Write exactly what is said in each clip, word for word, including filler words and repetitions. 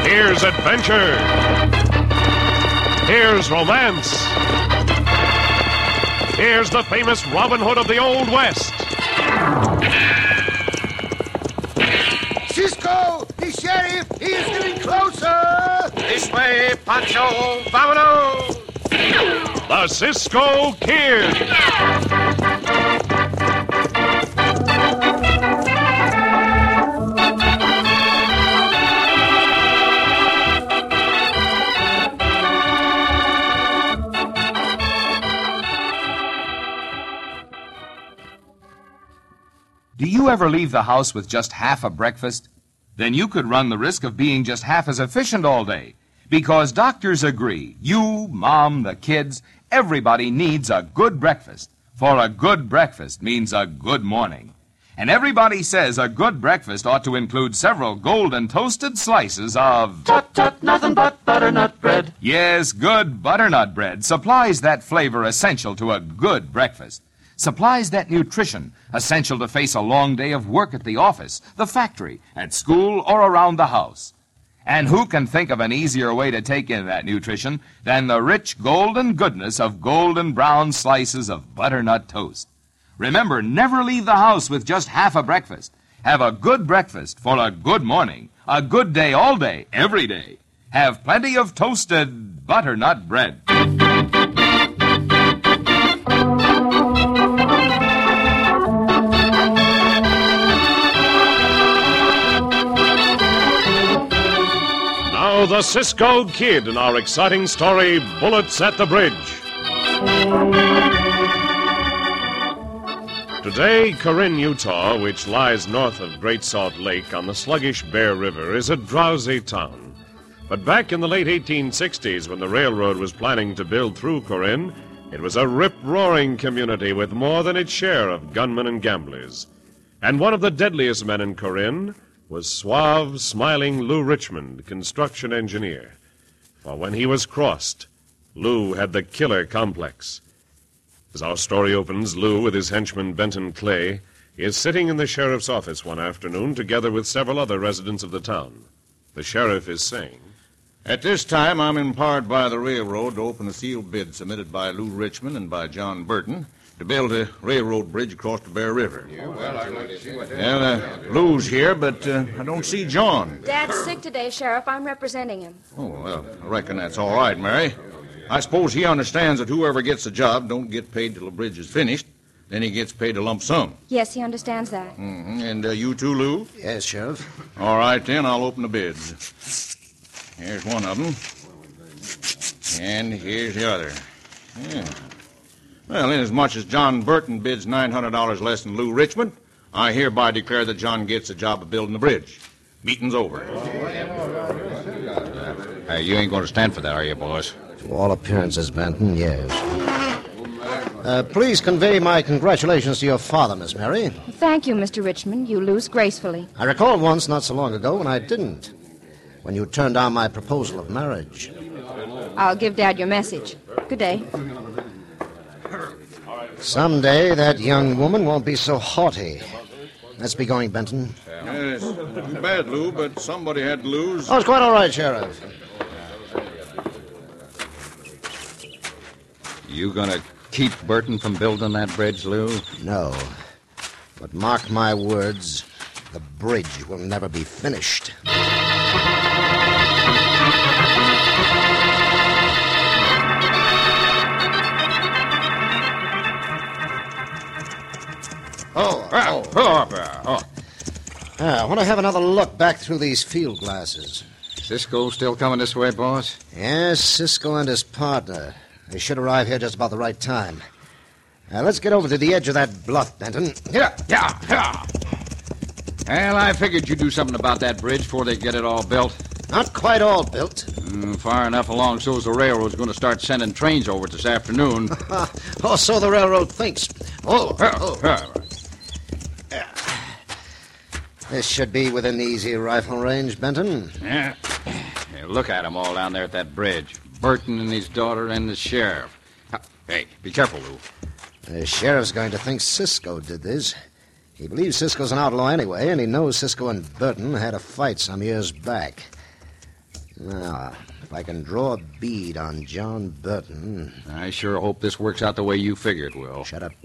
Here's adventure. Here's romance. Here's the famous Robin Hood of the Old West. Cisco, the sheriff, he is getting closer. This way, Pancho, vámonos. The Cisco Kid. Do you ever leave the house with just half a breakfast? Then you could run the risk of being just half as efficient all day. Because doctors agree, you, Mom, the kids, everybody needs a good breakfast. For a good breakfast means a good morning. And everybody says a good breakfast ought to include several golden toasted slices of... Tut, tut, nothing but butternut bread. Yes, good butternut bread supplies that flavor essential to a good breakfast. Supplies that nutrition essential to face a long day of work at the office, the factory, at school, or around the house. And who can think of an easier way to take in that nutrition than the rich golden goodness of golden brown slices of butternut toast? Remember, never leave the house with just half a breakfast. Have a good breakfast for a good morning, a good day all day, every day. Have plenty of toasted butternut bread. Now the Cisco Kid in our exciting story, Bullets at the Bridge. Today, Corinne, Utah, which lies north of Great Salt Lake on the sluggish Bear River, is a drowsy town. But back in the late eighteen sixties, when the railroad was planning to build through Corinne, it was a rip-roaring community with more than its share of gunmen and gamblers. And one of the deadliest men in Corinne was suave, smiling Lou Richmond, construction engineer. For when he was crossed, Lou had the killer complex. As our story opens, Lou, with his henchman Benton Clay, is sitting in the sheriff's office one afternoon together with several other residents of the town. The sheriff is saying, At this time, I'm empowered by the railroad to open a sealed bid submitted by Lou Richmond and by John Burton to build a railroad bridge across the Bear River. Yeah, well, I'd like to see what well, uh, Lou's here, but uh, I don't see John. Dad's sick today, Sheriff. I'm representing him. Oh, well, I reckon that's all right, Mary. I suppose he understands that whoever gets the job don't get paid till the bridge is finished. Then he gets paid a lump sum. Yes, he understands that. Mm-hmm. And uh, you too, Lou? Yes, Sheriff. All right, then, I'll open the bids. Here's one of them. And here's the other. Yeah. Well, inasmuch as John Burton bids nine hundred dollars less than Lou Richmond, I hereby declare that John gets the job of building the bridge. Meeting's over. Hey, you ain't going to stand for that, are you, boys? To all appearances, Benton, yes. Uh, please convey my congratulations to your father, Miss Mary. Thank you, Mister Richmond. You lose gracefully. I recall once, not so long ago, when I didn't. When you turned down my proposal of marriage. I'll give Dad your message. Good day. Someday that young woman won't be so haughty. Let's be going, Benton. Yes, too bad, Lou, but somebody had to lose. Oh, it's quite all right, Sheriff. You gonna keep Burton from building that bridge, Lou? No. But mark my words, the bridge will never be finished. Oh, oh, oh, oh. Ah, I want to have another look back through these field glasses. Cisco still coming this way, boss? Yes, Cisco and his partner. They should arrive here just about the right time. Now, let's get over to the edge of that bluff, Benton. Yeah, yeah, yeah. Well, I figured you'd do something about that bridge before they get it all built. Not quite all built. Mm, far enough along so's the railroad's going to start sending trains over this afternoon. Oh, so the railroad thinks. Oh, oh. oh. This should be within easy rifle range, Benton. Yeah. Yeah. Look at them all down there at that bridge. Burton and his daughter and the sheriff. Hey, be careful, Lou. The sheriff's going to think Cisco did this. He believes Cisco's an outlaw anyway, and he knows Cisco and Burton had a fight some years back. Now, if I can draw a bead on John Burton... I sure hope this works out the way you figure it will. Shut up.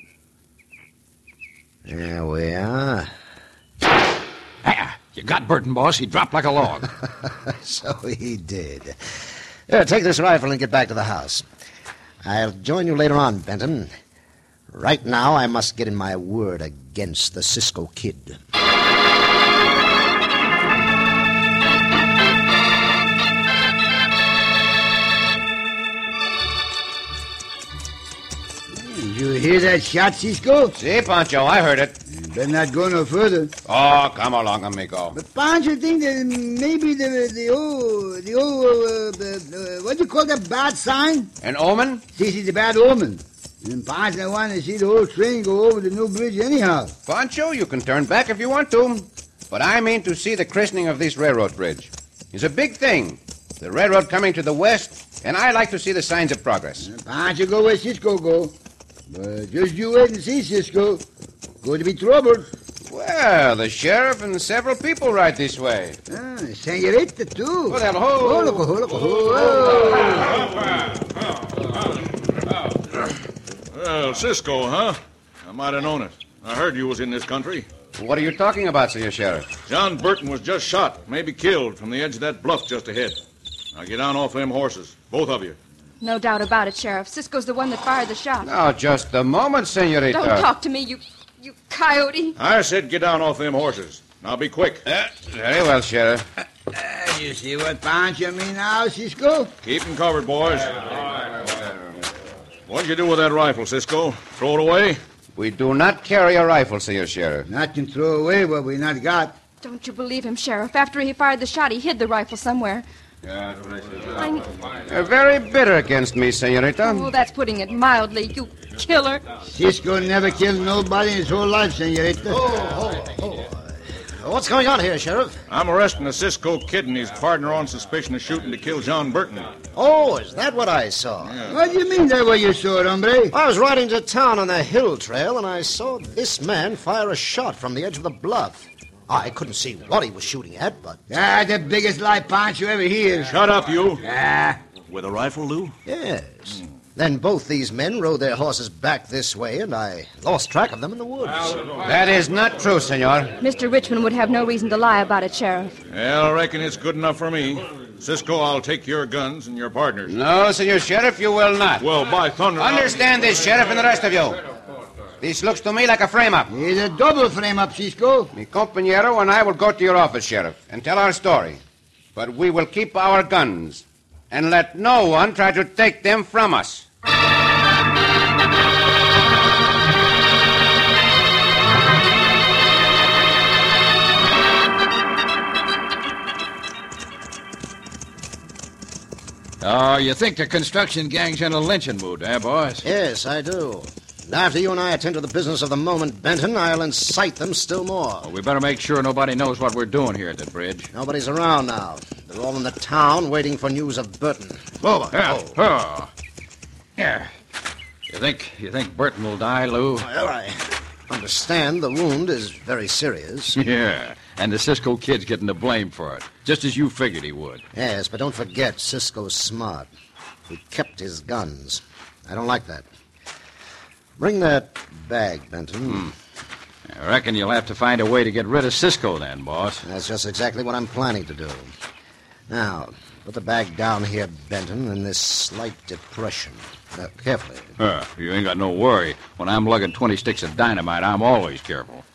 There we are. Ah, you got Burton, boss. He dropped like a log. So he did. Here, take this rifle and get back to the house. I'll join you later on, Benton. Right now, I must get in my word against the Cisco Kid. Did you hear that shot, Cisco? See, Pancho, I heard it. You better not go no further. Oh, come along, amigo. But Pancho think that maybe the the old the old uh, uh, uh, what do you call that bad sign? An omen? This is a bad omen. And Pancho want to see the whole train go over the new bridge anyhow. Pancho, you can turn back if you want to. But I mean to see the christening of this railroad bridge. It's a big thing. The railroad coming to the west, and I like to see the signs of progress. Pancho go where Cisco go. But just you wait and see, Cisco. Going to be trouble. Well, the sheriff and several people ride this way. Ah, senorita, too. Oh, that ho. Oh, look, oh, look, oh. Well, Cisco, huh? I might have known it. I heard you was in this country. What are you talking about, Senor Sheriff? John Burton was just shot, maybe killed, from the edge of that bluff just ahead. Now get down off them horses, both of you. No doubt about it, Sheriff. Cisco's the one that fired the shot. Now, just a moment, Senorita. Don't talk to me, you, you coyote. I said get down off them horses. Now be quick. Uh, very well, Sheriff. Uh, you see what Pancho mean now, Cisco? Keep them covered, boys. What'd you do with that rifle, Cisco? Throw it away? We do not carry a rifle, Senor Sheriff. Not can throw away what we not got. Don't you believe him, Sheriff? After he fired the shot, he hid the rifle somewhere. I'm... You're very bitter against me, Senorita. Oh, that's putting it mildly, you killer. Cisco never killed nobody in his whole life, senorita. Oh, oh, oh. What's going on here, Sheriff? I'm arresting the Cisco Kid and his partner on suspicion of shooting to kill John Burton. Oh, is that what I saw? Yeah. What do you mean that what you saw, hombre? I was riding to town on the hill trail, and I saw this man fire a shot from the edge of the bluff. I couldn't see what he was shooting at, but... Ah, the biggest lie Pancho ever hears. Shut up, you. Ah. With a rifle, Lou? Yes. Then both these men rode their horses back this way, and I lost track of them in the woods. That is not true, Senor. Mister Richmond would have no reason to lie about it, Sheriff. Well, I reckon it's good enough for me. Cisco, I'll take your guns and your partners. No, Senor Sheriff, you will not. Well, by thunder... Understand this, Sheriff, and the rest of you. This looks to me like a frame-up. It's a double frame-up, Cisco. Mi compañero and I will go to your office, Sheriff, and tell our story. But we will keep our guns and let no one try to take them from us. Oh, you think the construction gang's in a lynching mood, eh, boys? Yes, I do. And after you and I attend to the business of the moment, Benton, I'll incite them still more. Well, we better make sure nobody knows what we're doing here at the bridge. Nobody's around now. They're all in the town waiting for news of Burton. Over. Yeah. Oh. Oh. Yeah. You think you think Burton will die, Lou? Well, I understand the wound is very serious. Yeah, and the Cisco Kid's getting the blame for it, just as you figured he would. Yes, but don't forget, Cisco's smart. He kept his guns. I don't like that. Bring that bag, Benton. Hmm. I reckon you'll have to find a way to get rid of Cisco then, boss. That's just exactly what I'm planning to do. Now, put the bag down here, Benton, in this slight depression. Now, carefully. Uh, you ain't got no worry. When I'm lugging twenty sticks of dynamite, I'm always careful.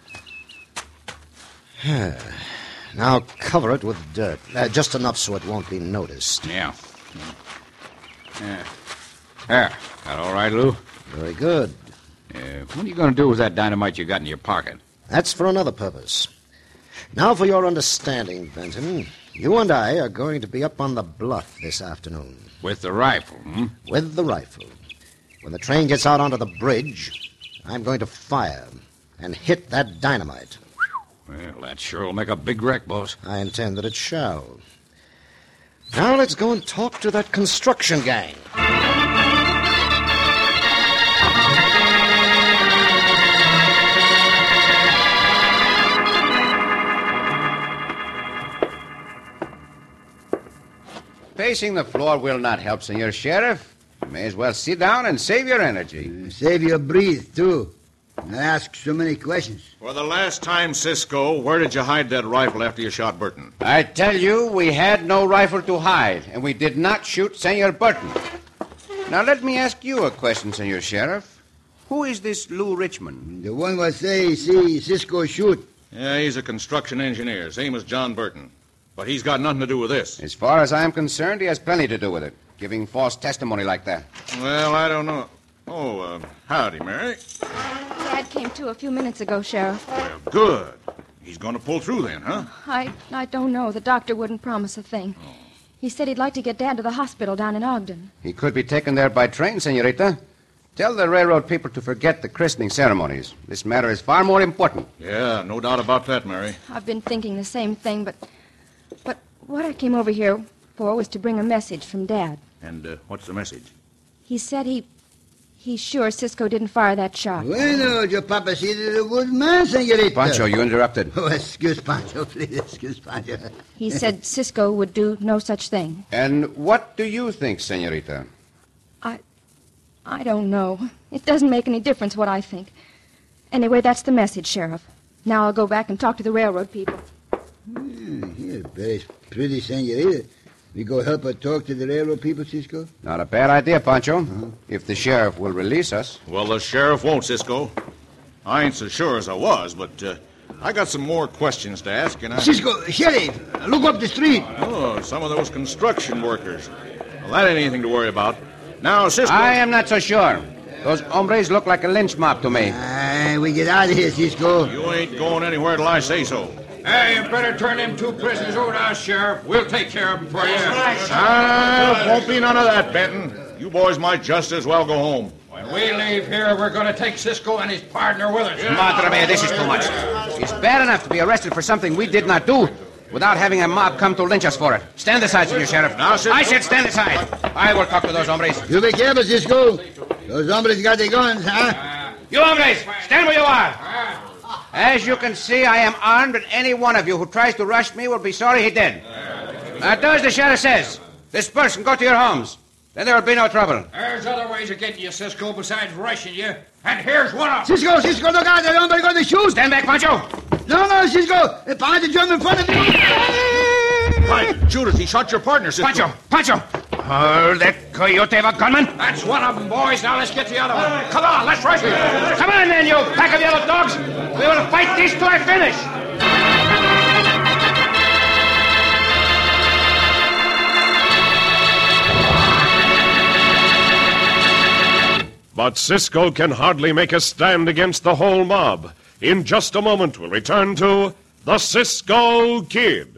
Now cover it with dirt. Uh, just enough so it won't be noticed. Yeah. Yeah. There. That all right, Lou? Very good. Uh, what are you going to do with that dynamite you got in your pocket? That's for another purpose. Now, for your understanding, Benton, you and I are going to be up on the bluff this afternoon. With the rifle, hmm? With the rifle. When the train gets out onto the bridge, I'm going to fire and hit that dynamite. Well, that sure will make a big wreck, boss. I intend that it shall. Now let's go and talk to that construction gang. Pacing the floor will not help, Senor Sheriff. You may as well sit down and save your energy. Uh, save your breath, too. Not ask so many questions. For the last time, Cisco, where did you hide that rifle after you shot Burton? I tell you, we had no rifle to hide, and we did not shoot Senor Burton. Now, let me ask you a question, Senor Sheriff. Who is this Lou Richmond? The one what say, see Cisco shoot. Yeah, he's a construction engineer, same as John Burton. But he's got nothing to do with this. As far as I'm concerned, he has plenty to do with it, giving false testimony like that. Well, I don't know. Oh, uh, howdy, Mary. Dad came to a few minutes ago, Sheriff. Well, good. He's going to pull through then, huh? I I don't know. The doctor wouldn't promise a thing. Oh. He said he'd like to get Dad to the hospital down in Ogden. He could be taken there by train, Senorita. Tell the railroad people to forget the christening ceremonies. This matter is far more important. Yeah, no doubt about that, Mary. I've been thinking the same thing, but... But what I came over here for was to bring a message from Dad. And uh, what's the message? He said he... He's sure Cisco didn't fire that shot. Bueno, your papa said a good man, senorita. Pancho, you interrupted. Oh, excuse Pancho, please, excuse Pancho. He said Cisco would do no such thing. And what do you think, Senorita? I... I don't know. It doesn't make any difference what I think. Anyway, that's the message, Sheriff. Now I'll go back and talk to the railroad people. Hmm, here, very pretty senorita. We go help her talk to the railroad people, Cisco? Not a bad idea, Pancho. Uh-huh. If the sheriff will release us. Well, the sheriff won't, Cisco. I ain't so sure as I was, but uh, I got some more questions to ask, and I... Cisco, Sheriff, look up the street. Oh, some of those construction workers. Well, that ain't anything to worry about. Now, Cisco... I am not so sure. Those hombres look like a lynch mob to me. Uh, we get out of here, Cisco. You ain't going anywhere till I say so. Hey, you better turn them two prisoners over to us, Sheriff. We'll take care of them for you. Ah, won't be none of that, Benton. You boys might just as well go home. When we leave here, we're going to take Cisco and his partner with us. Madre mia, this is too much. It's bad enough to be arrested for something we did not do without having a mob come to lynch us for it. Stand aside, Senor Sheriff. Now, Cisco. I said stand aside. I will talk to those hombres. You be careful, Cisco. Those hombres got their guns, huh? You hombres, stand where you are. As you can see, I am armed, and any one of you who tries to rush me will be sorry he did. Now, do as the sheriff says. Disperse and go to your homes. Then there will be no trouble. There's other ways of getting you, Cisco, besides rushing you. And here's one of them. Cisco, Cisco, look out. That hombre going to shoot. Stand back, Pancho. No, no, Cisco. Behind the drum in front of me. By Judas, he shot your partner, Cisco. Pancho, Pancho. Oh, that coyote of a gunman. That's one of them, boys. Now let's get the other one. Come on, let's rush him. Come on, then, you pack of yellow dogs. We will fight these till I finish. But Cisco can hardly make a stand against the whole mob. In just a moment, we'll return to the Cisco Kid.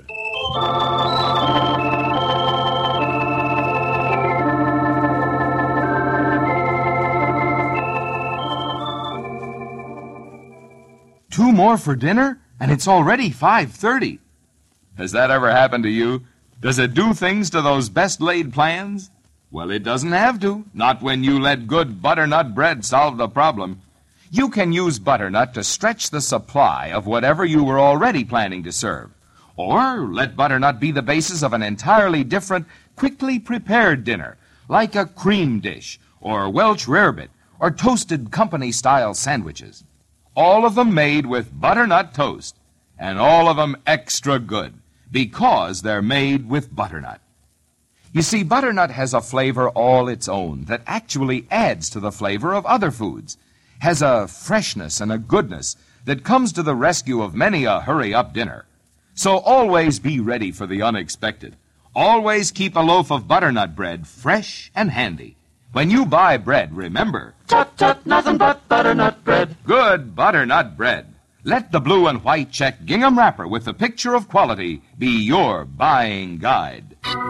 Two more for dinner, and it's already five thirty. Has that ever happened to you? Does it do things to those best-laid plans? Well, it doesn't have to, not when you let good butternut bread solve the problem. You can use butternut to stretch the supply of whatever you were already planning to serve. Or let butternut be the basis of an entirely different, quickly prepared dinner, like a cream dish, or Welch rarebit, or toasted company-style sandwiches. All of them made with butternut toast, and all of them extra good, because they're made with butternut. You see, butternut has a flavor all its own that actually adds to the flavor of other foods, has a freshness and a goodness that comes to the rescue of many a hurry-up dinner. So always be ready for the unexpected. Always keep a loaf of butternut bread fresh and handy. When you buy bread, remember... Tut, tut, nothing but butternut bread. Good butternut bread. Let the blue and white check gingham wrapper with the picture of quality be your buying guide.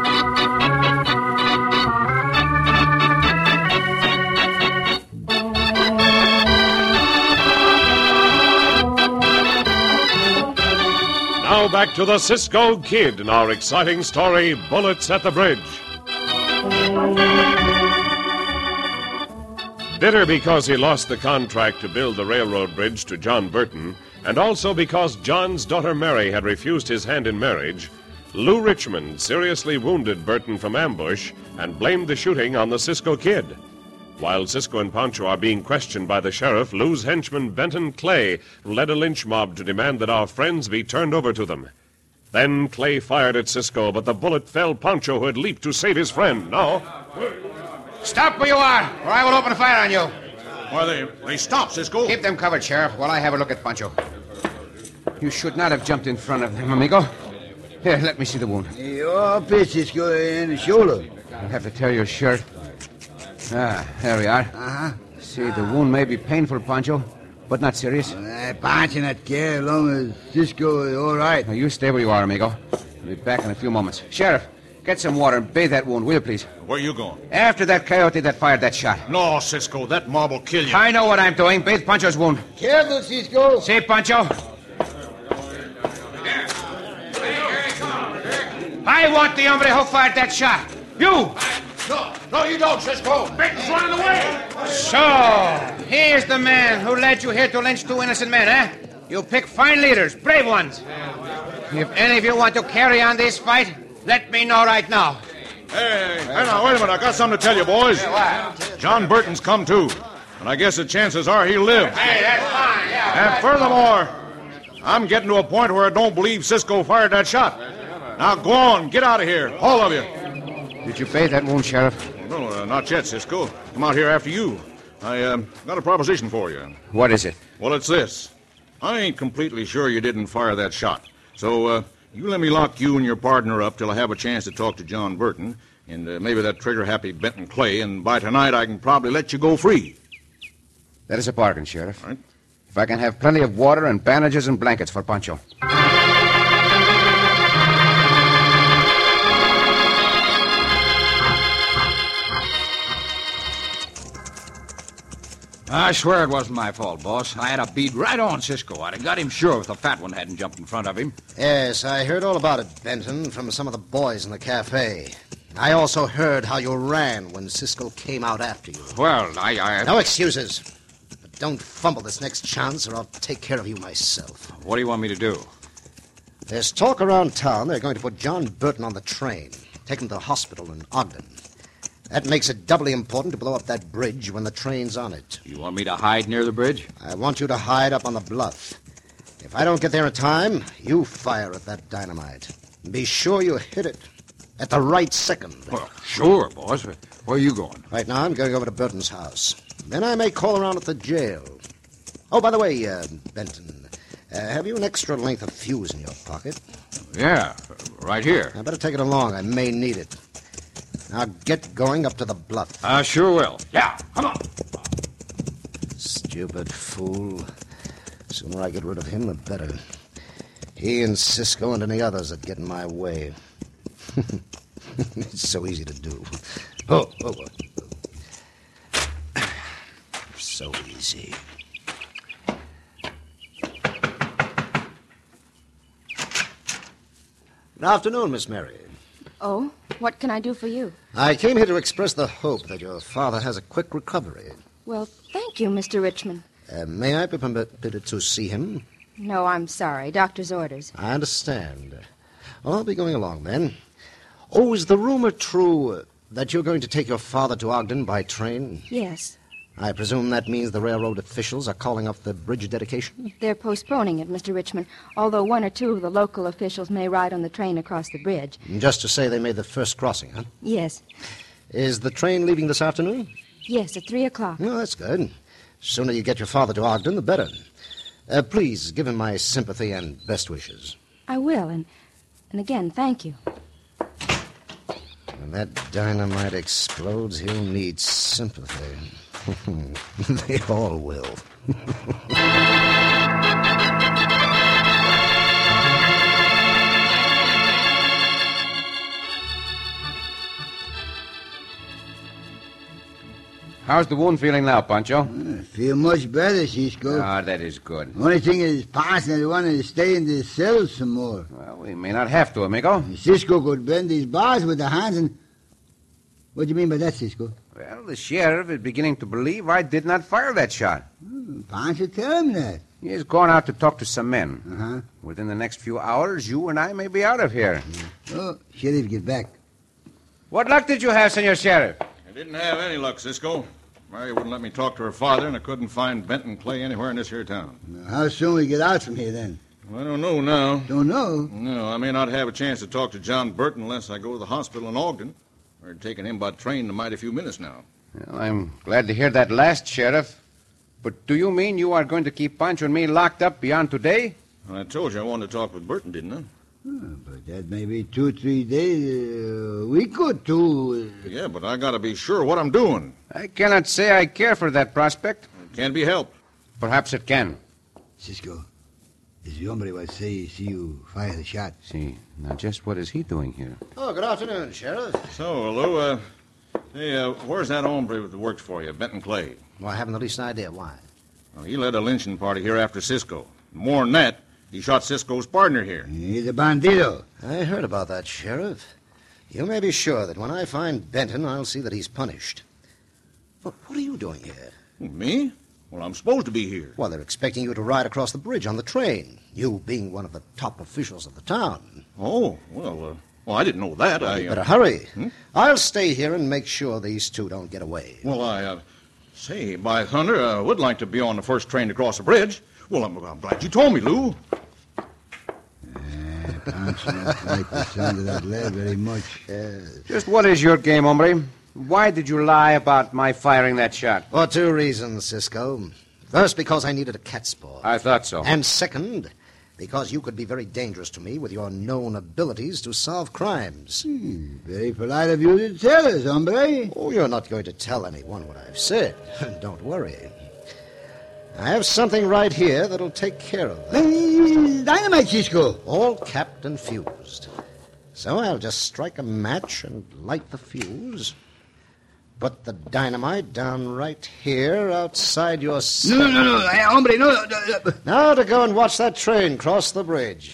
Now back to the Cisco Kid in our exciting story, Bullets at the Bridge. Bitter because he lost the contract to build the railroad bridge to John Burton, and also because John's daughter Mary had refused his hand in marriage, Lou Richmond seriously wounded Burton from ambush and blamed the shooting on the Cisco Kid. While Cisco and Pancho are being questioned by the sheriff, Lou's henchman Benton Clay led a lynch mob to demand that our friends be turned over to them. Then Clay fired at Cisco, but the bullet fell Pancho, who had leaped to save his friend. Now... Stop where you are, or I will open fire on you. Why, they, they stopped, Cisco. Keep them covered, Sheriff, while I have a look at Pancho. You should not have jumped in front of them, amigo. Here, let me see the wound. Your pitch is in the shoulder. I'll have to tear your shirt. Ah, there we are. Uh-huh. See, the wound may be painful, Pancho, but not serious. Uh, Pancho not care as long as Cisco is all right. Now, you stay where you are, amigo. I'll be back in a few moments. Sheriff, get some water and bathe that wound, will you, please? Where you going? After that coyote that fired that shot. No, Cisco, that mob will kill you. I know what I'm doing. Bathe Pancho's wound. Careful, Cisco. See, Pancho? I want the hombre who fired that shot. You! No, no, you don't, Cisco. Benton's running away. So, here's the man who led you here to lynch two innocent men, eh? You pick fine leaders, brave ones. If any of you want to carry on this fight, let me know right now. Hey, hey, now, wait a minute. I got something to tell you, boys. John Burton's come too, and I guess the chances are he'll live. Hey, that's fine, yeah. And furthermore, I'm getting to a point where I don't believe Cisco fired that shot. Now, go on. Get out of here. All of you. Did you bathe that wound, Sheriff? No, uh, not yet, Cisco. I'm out here after you. I uh, got a proposition for you. What is it? Well, it's this. I ain't completely sure you didn't fire that shot. So, uh, you let me lock you and your partner up till I have a chance to talk to John Burton and uh, maybe that trigger-happy Benton Clay, and by tonight I can probably let you go free. That is a bargain, Sheriff. All right. If I can have plenty of water and bandages and blankets for Pancho. I swear it wasn't my fault, boss. I had a bead right on Cisco. I'd have got him sure if the fat one hadn't jumped in front of him. Yes, I heard all about it, Benton, from some of the boys in the cafe. I also heard how you ran when Cisco came out after you. Well, I... I... No excuses. But don't fumble this next chance, or I'll take care of you myself. What do you want me to do? There's talk around town they're going to put John Burton on the train, take him to the hospital in Ogden. That makes it doubly important to blow up that bridge when the train's on it. You want me to hide near the bridge? I want you to hide up on the bluff. If I don't get there in time, you fire at that dynamite. Be sure you hit it at the right second. Well, sure, boss. Where are you going? Right now, I'm going over to Burton's house. Then I may call around at the jail. Oh, by the way, uh, Benton, uh, have you an extra length of fuse in your pocket? Yeah, right here. I better take it along. I may need it. Now get going up to the bluff. I sure will. Yeah, come on. Stupid fool. Sooner I get rid of him, the better. He and Cisco and any others that get in my way. It's so easy to do. Oh, oh, oh. So easy. Good afternoon, Miss Mary. Oh, what can I do for you? I came here to express the hope that your father has a quick recovery. Well, thank you, Mister Richmond. Uh, may I be permitted to see him? No, I'm sorry. Doctor's orders. I understand. Well, I'll be going along then. Oh, is the rumor true that you're going to take your father to Ogden by train? Yes. I presume that means the railroad officials are calling off the bridge dedication? They're postponing it, Mister Richmond, although one or two of the local officials may ride on the train across the bridge. Just to say they made the first crossing, huh? Yes. Is the train leaving this afternoon? Yes, at three o'clock. No, that's good. Sooner you get your father to Ogden, the better. Uh, please, give him my sympathy and best wishes. I will, and, and again, thank you. When that dynamite explodes, he'll need sympathy. They all will. How's the wound feeling now, Pancho? I feel much better, Cisco. Ah, that is good. Only thing is, Parson wanted to stay in the cell some more. Well, we may not have to, amigo. Cisco could bend these bars with the hands and... What do you mean by that, Cisco? Well, the sheriff is beginning to believe I did not fire that shot. Hmm, Pancho tell him that. He has gone out to talk to some men. Uh-huh. Within the next few hours, you and I may be out of here. Oh, Sheriff, get back. What luck did you have, Senor Sheriff? I didn't have any luck, Cisco. Mary wouldn't let me talk to her father, and I couldn't find Benton Clay anywhere in this here town. Now, how soon we get out from here, then? Well, I don't know now. Don't know? No, I may not have a chance to talk to John Burton unless I go to the hospital in Ogden. We're taking him by train in a mighty few minutes now. Well, I'm glad to hear that last, Sheriff. But do you mean you are going to keep Pancho and me locked up beyond today? Well, I told you I wanted to talk with Burton, didn't I? Oh, but that may be two, three days, a week or two. Yeah, but I gotta be sure what I'm doing. I cannot say I care for that prospect. It can't be helped. Perhaps it can. Cisco, this hombre was say see you fire the shot. See, now just what is he doing here? Oh, good afternoon, Sheriff. So, Lou, uh, hey, uh, where's that hombre that works for you, Benton Clay? Well, I haven't the least idea why. Well, he led a lynching party here after Cisco. More than that, he shot Cisco's partner here. He's a bandito. I heard about that, Sheriff. You may be sure that when I find Benton, I'll see that he's punished. But what are you doing here? Me? Well, I'm supposed to be here. Well, they're expecting you to ride across the bridge on the train, you being one of the top officials of the town. Oh, well, uh, well, I didn't know that. Well, I, you uh, better hurry. Hmm? I'll stay here and make sure these two don't get away. Well, I, uh, say, by thunder, I would like to be on the first train to cross the bridge. Well, I'm, I'm glad you told me, Lou. Pancho not like the sound of that lead very much. Just what is your game, hombre? Why did you lie about my firing that shot? For two reasons, Cisco. First, because I needed a cat's paw. I thought so. And second, because you could be very dangerous to me with your known abilities to solve crimes. Hmm, very polite of you to tell us, hombre. Oh, you're not going to tell anyone what I've said. Don't worry. I have something right here that'll take care of that. Hey, dynamite, Cisco. All capped and fused. So I'll just strike a match and light the fuse. Put the dynamite down right here outside your cell. No, no, no, no, hey, hombre, no, no, no, no. Now to go and watch that train cross the bridge.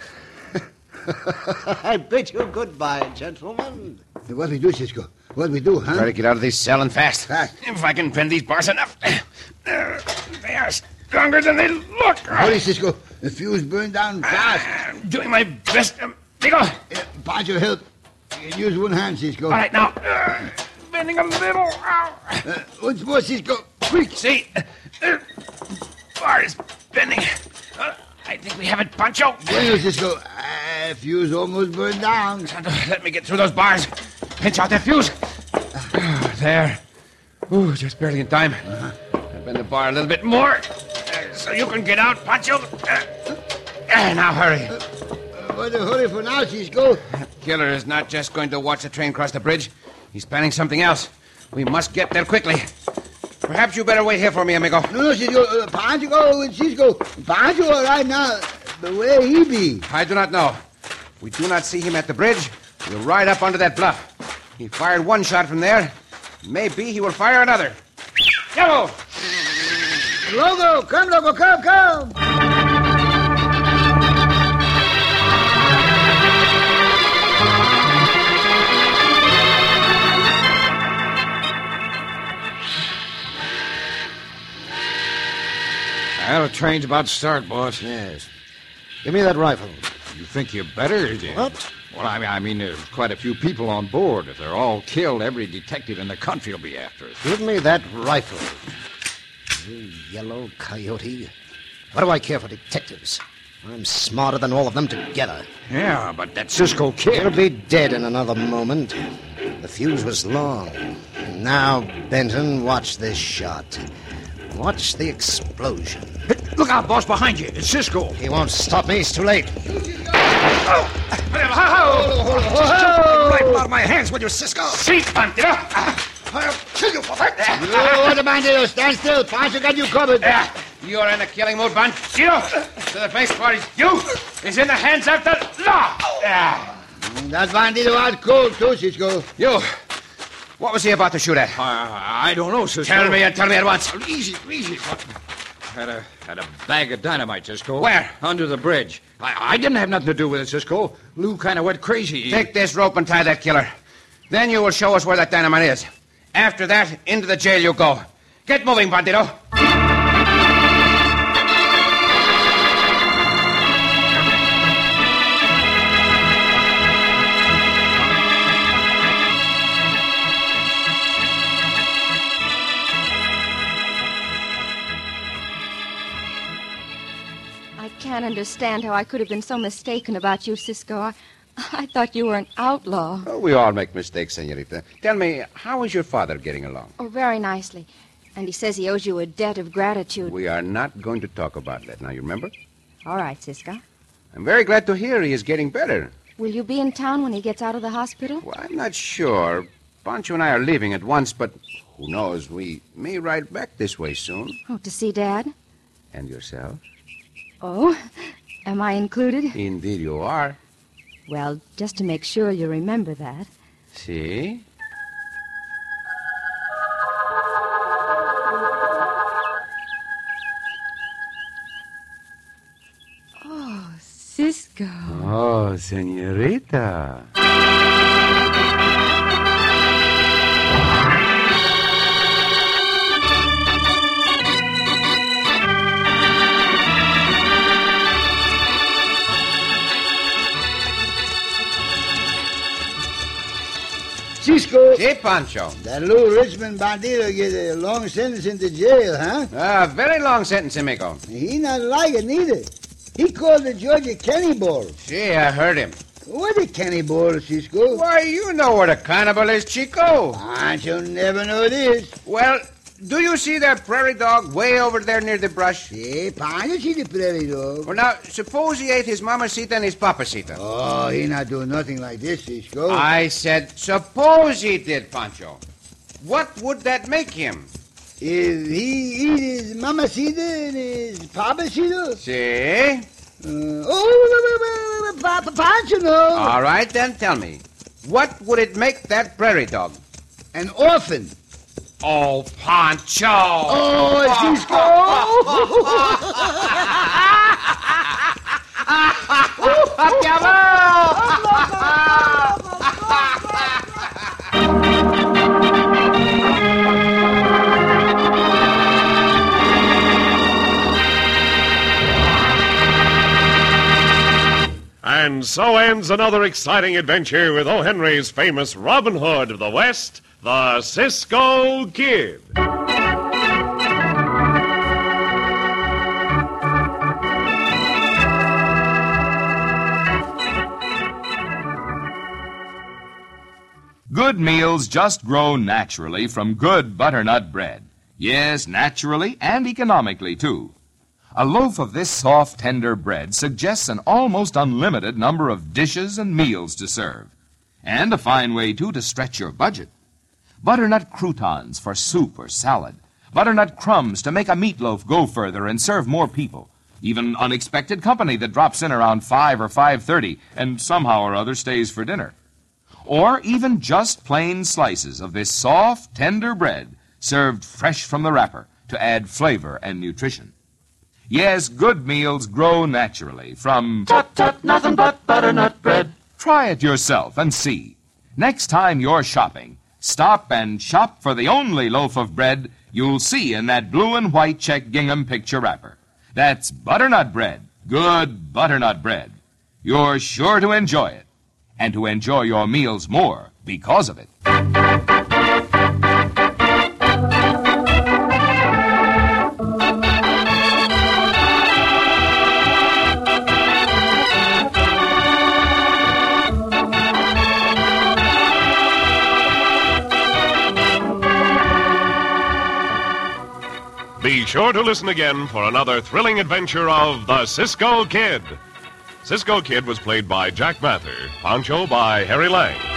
I bid you goodbye, gentlemen. What we do, Cisco? What we do, huh? Try to get out of this cell and fast. Fast. If I can bend these bars enough. They are stronger than they look. Hurry, Cisco. The fuse burned down fast. I'm doing my best. Um, Digo. Uh, Pancho, help. You can use one hand, Cisco. All right, now. Uh, bending a little. Ow. Uh, once more, Cisco. Quick. See? Uh, bar is bending. Uh, I think we have it, Pancho. Bueno, Cisco. Uh, fuse almost burned down. Let me get through those bars. Pinch out that fuse. Uh, there. Ooh, just barely in time. Uh-huh. I'll bend the bar a little bit more. Uh, so you can get out, Pancho. Uh, uh, now hurry. Uh, what a hurry for now, Cisco. That killer is not just going to watch the train cross the bridge. He's planning something else. We must get there quickly. Perhaps you better wait here for me, amigo. No, no, Cisco. Uh, Pancho go with Cisco. Pancho all right now. But where he be? I do not know. If we do not see him at the bridge, we'll ride up onto that bluff. He fired one shot from there. Maybe he will fire another. Go! Logo, come, Logo, come, come. Well, the train's about to start, boss. Yes. Give me that rifle. You think you're better? What? Well, I mean, I mean, there's quite a few people on board. If they're all killed, every detective in the country will be after us. Give me that rifle. You yellow coyote. What do I care for detectives? I'm smarter than all of them together. Yeah, but that Cisco kid... He'll be dead in another moment. The fuse was long. Now, Benton, watch this shot. Watch the explosion. Hey, look out, boss, behind you. It's Cisco. He won't stop me. It's too late. Oh! Rifle out of my hands, will you, Cisco? See, Bandito. I'll kill you for that. Oh, what a bandito. Stand still. Pancho got you covered. Yeah, you're in a killing mood, Bandito. So the best part is you is in the hands of the law. Yeah. That bandito out cold, too, Cisco. You. What was he about to shoot at? Uh, I don't know, Cisco. Tell me and tell me at once. Easy, easy. Had a had a bag of dynamite, Cisco. Where? Under the bridge. I, I didn't have nothing to do with it, Cisco. Lou kind of went crazy. Take this rope and tie that killer. Then you will show us where that dynamite is. After that, into the jail you go. Get moving, Bandito. can't understand how I could have been so mistaken about you, Cisco. I, I thought you were an outlaw. Oh, we all make mistakes, Senorita. Tell me, how is your father getting along? Oh, very nicely. And he says he owes you a debt of gratitude. We are not going to talk about that now, you remember? All right, Cisco. I'm very glad to hear he is getting better. Will you be in town when he gets out of the hospital? Well, I'm not sure. Pancho and I are leaving at once, but who knows? We may ride back this way soon. Oh, to see Dad? And yourself? Oh, am I included? Indeed you are. Well, just to make sure you remember that. See? Oh, Cisco. Oh, Senorita. Cisco, Si, Pancho. that little Richmond bandito get a long sentence into jail, huh? A very long sentence, amigo. He not like it neither. He called the judge a cannibal. See, I heard him. What a cannibal, Cisco? Why, you know what a cannibal is, Chico. I shall never know this. Well, do you see that prairie dog way over there near the brush? Si, Pancho see the prairie dog. Well, now, suppose he ate his mamacita and his papacita. Oh, he not do nothing like this, Cisco. I said, suppose he did, Pancho. What would that make him? If he eat his mamacita and his papacita? See? Uh, oh, Papa Pancho, no. All right, then tell me. What would it make that prairie dog? An orphan. Oh, Pancho! Oh, Cisco! And so ends another exciting adventure with O. Henry's famous Robin Hood of the West, the Cisco Kid. Good meals just grow naturally from good butternut bread. Yes, naturally and economically, too. A loaf of this soft, tender bread suggests an almost unlimited number of dishes and meals to serve. And a fine way, too, to stretch your budget. Butternut croutons for soup or salad. Butternut crumbs to make a meatloaf go further and serve more people. Even unexpected company that drops in around five or five thirty and somehow or other stays for dinner. Or even just plain slices of this soft, tender bread served fresh from the wrapper to add flavor and nutrition. Yes, good meals grow naturally from... Tut, tut, nothing but butternut bread. Try it yourself and see. Next time you're shopping, stop and shop for the only loaf of bread you'll see in that blue and white check gingham picture wrapper. That's butternut bread, good butternut bread. You're sure to enjoy it, and to enjoy your meals more because of it. Be sure to listen again for another thrilling adventure of the Cisco Kid. Cisco Kid was played by Jack Mather, Pancho by Harry Lang.